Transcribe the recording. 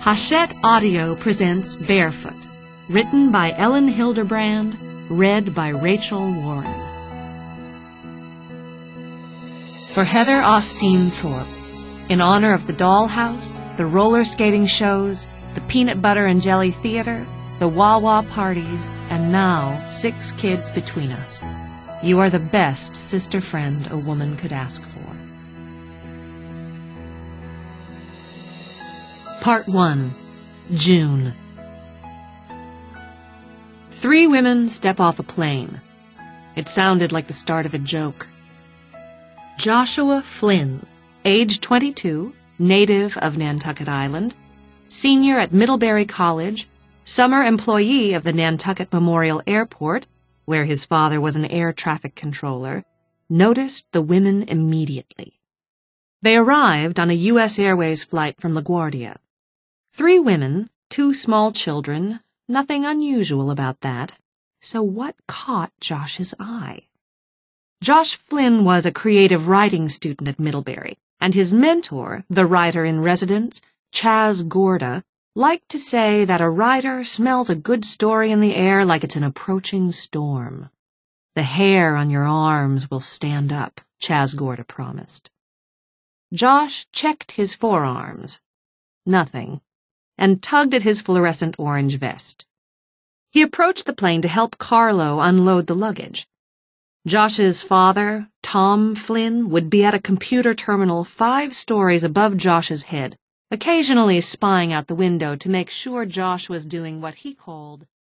Hachette Audio presents Barefoot, written by Ellen Hilderbrand, read by Rachel Warren. For Heather Austin Thorpe, in honor of the dollhouse, the roller skating shows, the peanut butter and jelly theater, the wah-wah parties, and now 6 kids between us. You are the best sister friend a woman could ask for. Part 1. June. 3 women step off a plane. It sounded like the start of a joke. Joshua Flynn, age 22, native of Nantucket Island, senior at Middlebury College, summer employee of the Nantucket Memorial Airport, where his father was an air traffic controller, noticed the women immediately. They arrived on a U.S. Airways flight from LaGuardia. 3 women, 2 small children, nothing unusual about that. So what caught Josh's eye? Josh Flynn was a creative writing student at Middlebury, and his mentor, the writer-in-residence, Chaz Gorda, liked to say that a writer smells a good story in the air like it's an approaching storm. The hair on your arms will stand up, Chaz Gorda promised. Josh checked his forearms. Nothing. And tugged at his fluorescent orange vest. He approached the plane to help Carlo unload the luggage. Josh's father, Tom Flynn, would be at a computer terminal 5 stories above Josh's head, occasionally spying out the window to make sure Josh was doing what he called